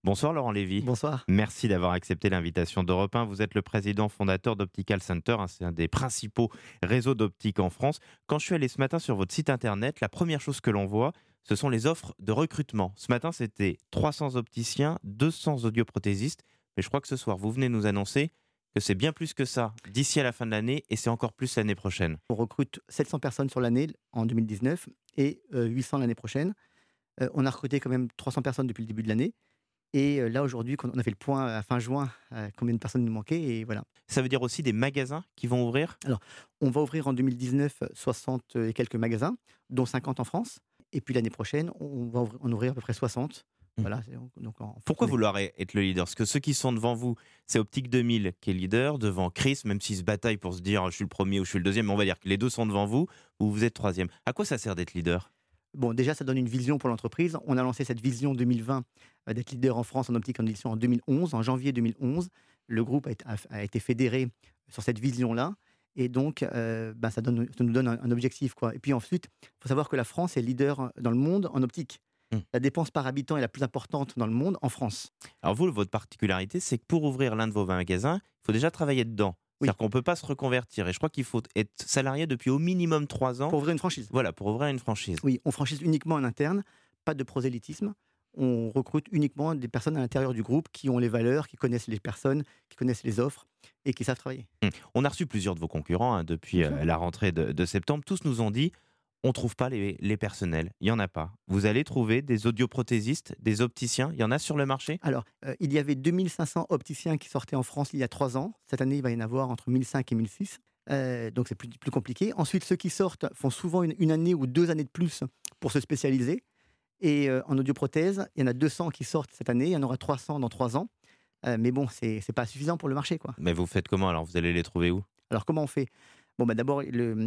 Bonsoir Laurent Lévy. Bonsoir. Merci d'avoir accepté l'invitation d'Europe 1. Vous êtes le président fondateur d'Optical Center, c'est un des principaux réseaux d'optique en France. Quand je suis allé ce matin sur votre site internet, la première chose que l'on voit, ce sont les offres de recrutement. Ce matin, c'était 300 opticiens, 200 audioprothésistes. Mais je crois que ce soir, vous venez nous annoncer que c'est bien plus que ça d'ici à la fin de l'année et c'est encore plus l'année prochaine. On recrute 700 personnes sur l'année en 2019 et 800 l'année prochaine. On a recruté quand même 300 personnes depuis le début de l'année. Et là, aujourd'hui, quand on a fait le point à fin juin, combien de personnes nous manquaient. Et voilà. Ça veut dire aussi des magasins qui vont ouvrir? Alors, on va ouvrir en 2019 60 et quelques magasins, dont 50 en France. Et puis l'année prochaine, on va en ouvrir à peu près 60. Mmh. Voilà. Pourquoi vouloir être le leader? Parce que ceux qui sont devant vous, c'est Optique 2000 qui est leader, devant Chris, même s'ils se bataillent pour se dire je suis le premier ou je suis le deuxième, mais on va dire que les deux sont devant vous, ou vous êtes troisième. À quoi ça sert d'être leader? Bon, déjà, ça donne une vision pour l'entreprise. On a lancé cette vision 2020 d'être leader en France en optique en édition en 2011, en janvier 2011. Le groupe a été fédéré sur cette vision-là. Et donc, ça nous donne un objectif, quoi. Et puis ensuite, il faut savoir que la France est leader dans le monde en optique. Mmh. La dépense par habitant est la plus importante dans le monde en France. Alors vous, votre particularité, c'est que pour ouvrir l'un de vos magasins, il faut déjà travailler dedans. Oui, C'est-à-dire qu'on ne peut pas se reconvertir. Et je crois qu'il faut être salarié depuis au minimum 3 ans. pour ouvrir une franchise. Voilà, pour ouvrir une franchise. Oui, on franchise uniquement en interne, pas de prosélytisme. On recrute uniquement des personnes à l'intérieur du groupe qui ont les valeurs, qui connaissent les personnes, qui connaissent les offres et qui savent travailler. On a reçu plusieurs de vos concurrents depuis Bien sûr. la rentrée de septembre. Tous nous ont dit on ne trouve pas les personnels. Il n'y en a pas. Vous allez trouver des audioprothésistes, des opticiens. Il y en a sur le marché? Alors, il y avait 2500 opticiens qui sortaient en France il y a 3 ans. Cette année, il va y en avoir entre 1005 et 1006. Donc c'est plus compliqué. Ensuite, ceux qui sortent font souvent une année ou 2 années de plus pour se spécialiser. Et en audioprothèse, il y en a 200 qui sortent cette année, il y en aura 300 dans 3 ans. Mais bon, c'est pas suffisant pour le marché, quoi. Mais vous faites comment alors? Vous allez les trouver où? Alors comment on fait? Bon, d'abord,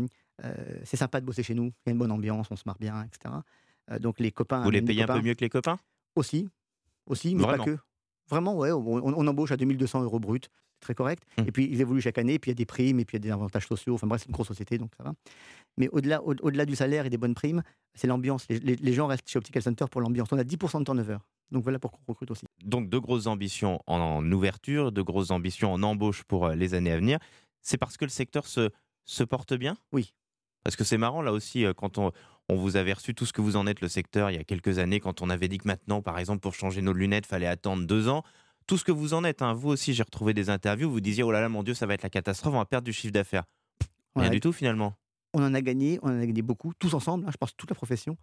c'est sympa de bosser chez nous. Il y a une bonne ambiance, on se marre bien, et cetera. Donc les copains Vous les amènent des payez un peu copains. mieux que les copains? Aussi, aussi, mais pas Vraiment? que. Vraiment, ouais, on embauche à 2 200 € brut, c'est très correct. Mmh. Et puis ils évoluent chaque année, et puis il y a des primes, et puis il y a des avantages sociaux. Enfin bref, c'est une grosse société, donc ça va. Mais au-delà du salaire et des bonnes primes, c'est l'ambiance. Les gens restent chez Optical Center pour l'ambiance. On a 10% de turnover. Donc voilà pourquoi on recrute aussi. Donc de grosses ambitions en ouverture, de grosses ambitions en embauche pour les années à venir. C'est parce que le secteur se porte bien? Oui. Parce que c'est marrant là aussi, quand on vous avait reçu tout ce que vous en êtes le secteur il y a quelques années, quand on avait dit que maintenant, par exemple, pour changer nos lunettes, fallait attendre 2 ans. Tout ce que vous en êtes, hein. Vous aussi, j'ai retrouvé des interviews où vous disiez: «Oh là là, mon Dieu, ça va être la catastrophe, on va perdre du chiffre d'affaires». On Rien a, du tout finalement. on en a gagné beaucoup, tous ensemble, hein, je pense toute la profession.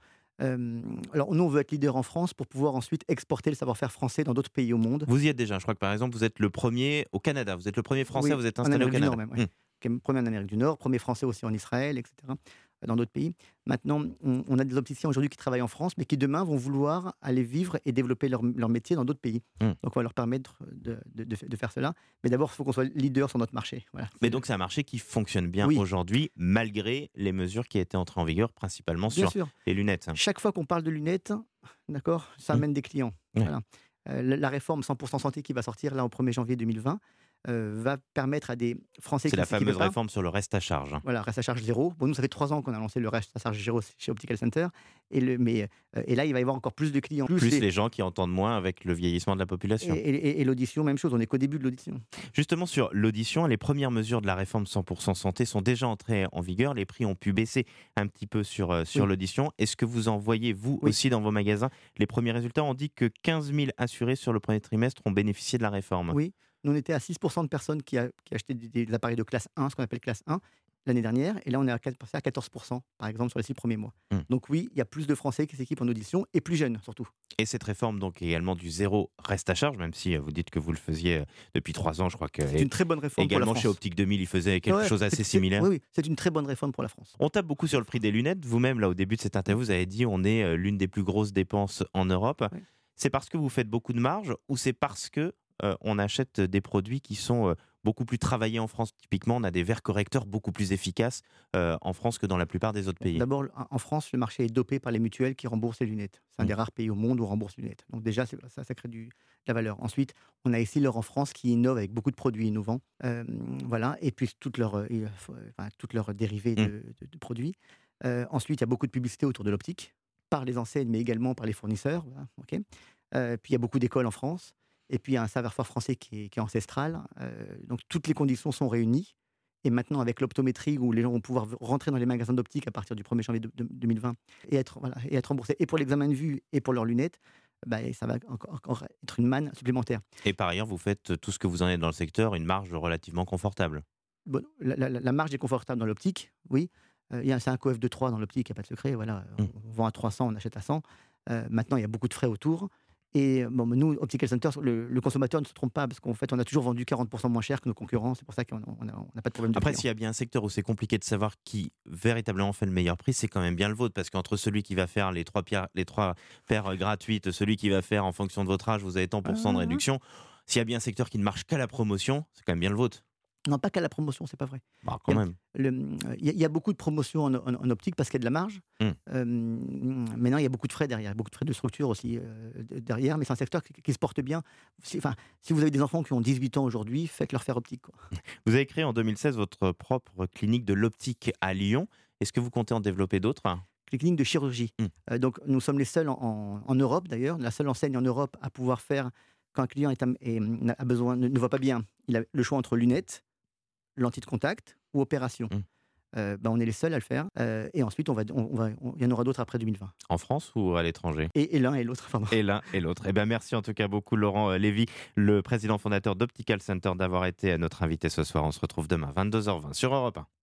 Alors nous, on veut être leader en France pour pouvoir ensuite exporter le savoir-faire français dans d'autres pays au monde. Vous y êtes déjà. Je crois que par exemple, vous êtes le premier au Canada. Vous êtes le premier Français à Oui, vous être en installé au Amérique du Nord Canada. même, ouais. Mmh. Premier en Amérique du Nord, premier français aussi en Israël, etc., dans d'autres pays. Maintenant, on a des opticiens aujourd'hui qui travaillent en France, mais qui demain vont vouloir aller vivre et développer leur métier dans d'autres pays. Mmh. Donc on va leur permettre de faire cela. Mais d'abord, il faut qu'on soit leader sur notre marché. Voilà. Mais donc c'est un marché qui fonctionne bien Oui, aujourd'hui, malgré les mesures qui étaient entrées en vigueur, principalement bien sur sûr. les lunettes. Chaque fois qu'on parle de lunettes, d'accord, ça Mmh. amène des clients. Ouais. Voilà. La réforme 100% santé qui va sortir là au 1er janvier 2020 va permettre à des Français C'est qui la ne s'équipaient fameuse pas. réforme sur le reste à charge, hein. Voilà, reste à charge zéro. Bon, nous, ça fait 3 ans qu'on a lancé le reste à charge zéro chez Optical Center. Et là, il va y avoir encore plus de clients. Plus les gens qui entendent moins avec le vieillissement de la population. Et l'audition, même chose. On n'est qu'au début de l'audition. Justement, sur l'audition, les premières mesures de la réforme 100% santé sont déjà entrées en vigueur. Les prix ont pu baisser un petit peu sur Oui, l'audition. Est-ce que vous en voyez, vous oui, aussi, dans vos magasins? Les premiers résultats ont dit que 15 000 assurés sur le premier trimestre ont bénéficié de la réforme. oui. Nous, on était à 6% de personnes qui achetaient des appareils de classe 1, ce qu'on appelle classe 1, l'année dernière. Et là, on est passé à 14%, par exemple, sur les 6 premiers mois. Hmm. Donc oui, il y a plus de Français qui s'équipent en audition, et plus jeunes, surtout. Et cette réforme, donc, également du zéro reste à charge, même si vous dites que vous le faisiez depuis 3 ans, je crois que C'est une très bonne réforme pour la également France. chez Optique 2000, ils faisaient quelque Ouais, chose assez similaire. oui, oui, c'est une très bonne réforme pour la France. On tape beaucoup sur le prix des lunettes. Vous-même, là, au début de cette interview, vous avez dit on est l'une des plus grosses dépenses en Europe. Oui. C'est parce que vous faites beaucoup de marge ou c'est parce que on achète des produits qui sont beaucoup plus travaillés en France? Typiquement, on a des verres correcteurs beaucoup plus efficaces en France que dans la plupart des autres pays. D'abord, en France, le marché est dopé par les mutuelles qui remboursent les lunettes. C'est un Mm. des rares pays au monde où on rembourse les lunettes. Donc déjà, ça crée de la valeur. Ensuite, on a ici l'or en France qui innove avec beaucoup de produits innovants. Voilà. Et puis, toutes leurs dérivés Mm. de produits. Ensuite, il y a beaucoup de publicité autour de l'optique, par les enseignes, mais également par les fournisseurs. Voilà, ok. Puis il y a beaucoup d'écoles en France. Et puis il y a un savoir-faire français qui est ancestral. Donc toutes les conditions sont réunies. Et maintenant, avec l'optométrie, où les gens vont pouvoir rentrer dans les magasins d'optique à partir du 1er janvier 2020 et être remboursés et pour l'examen de vue et pour leurs lunettes, bah, ça va encore être une manne supplémentaire. Et par ailleurs, vous faites tout ce que vous en êtes dans le secteur, une marge relativement confortable. Bon, la marge est confortable dans l'optique, oui. C'est un coef de 3 dans l'optique, il n'y a pas de secret. Voilà, Mmh. on vend à 300, on achète à 100. Maintenant, il y a beaucoup de frais autour. Et bon, nous, Optical Center, le consommateur ne se trompe pas, parce qu'en fait, on a toujours vendu 40% moins cher que nos concurrents. C'est pour ça qu'on n'a pas de problème de Après, prix. s'il y a bien un secteur où c'est compliqué de savoir qui véritablement fait le meilleur prix, c'est quand même bien le vôtre. Parce qu'entre celui qui va faire les trois paires gratuites, celui qui va faire en fonction de votre âge, vous avez tant pour cent de Ah, réduction. S'il y a bien un secteur qui ne marche qu'à la promotion, c'est quand même bien le vôtre. non, pas qu'à la promotion, c'est pas vrai. Bah, Il quand y a, même. il y a beaucoup de promotions en optique parce qu'il y a de la marge. Mmh. Maintenant, il y a beaucoup de frais derrière, beaucoup de frais de structure aussi derrière, mais c'est un secteur qui se porte bien. Si vous avez des enfants qui ont 18 ans aujourd'hui, faites-leur faire optique, quoi. Vous avez créé en 2016 votre propre clinique de l'optique à Lyon. Est-ce que vous comptez en développer d'autres? Les cliniques de chirurgie. Mmh. Donc, nous sommes les seuls en Europe, d'ailleurs, la seule enseigne en Europe à pouvoir faire, quand un client a besoin, ne voit pas bien, il a le choix entre lunettes, lentilles de contact ou opération. Mmh. On est les seuls à le faire. Et ensuite, il y en aura d'autres après 2020. En France ou à l'étranger? Et l'un et l'autre, pardon. Et l'un et l'autre. Eh ben, merci en tout cas beaucoup, Laurent Lévy, le président fondateur d'Optical Center, d'avoir été notre invité ce soir. On se retrouve demain, 22h20 sur Europe 1.